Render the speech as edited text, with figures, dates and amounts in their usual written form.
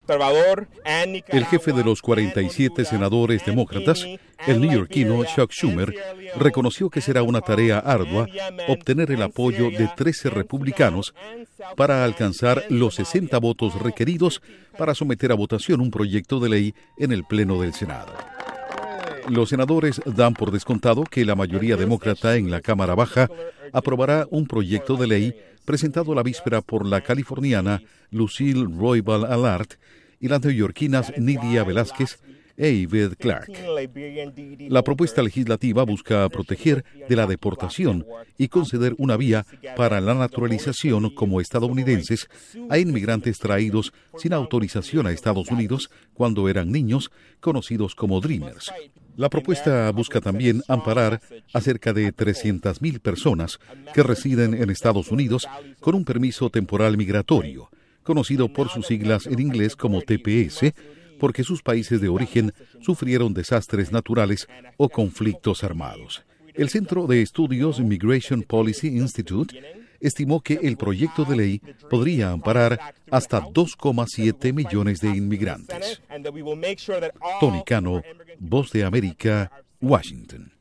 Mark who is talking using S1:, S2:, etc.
S1: El jefe de los 47 senadores demócratas, el neoyorquino Chuck Schumer, reconoció que será una tarea ardua obtener el apoyo de 13 republicanos para alcanzar los 60 votos requeridos para someter a votación un proyecto de ley en el Pleno del Senado. Los senadores dan por descontado que la mayoría demócrata en la Cámara Baja aprobará un proyecto de ley presentado la víspera por la californiana Lucille Roybal Allard y las neoyorquinas Nydia Velázquez e Yvette Clarke. La propuesta legislativa busca proteger de la deportación y conceder una vía para la naturalización como estadounidenses a inmigrantes traídos sin autorización a Estados Unidos cuando eran niños, conocidos como Dreamers. La propuesta busca también amparar a cerca de 300,000 personas que residen en Estados Unidos con un permiso temporal migratorio, conocido por sus siglas en inglés como TPS, porque sus países de origen sufrieron desastres naturales o conflictos armados. El Centro de Estudios Immigration Policy Institute estimó que el proyecto de ley podría amparar hasta 2,7 millones de inmigrantes. Tony Cano, Voz de América, Washington.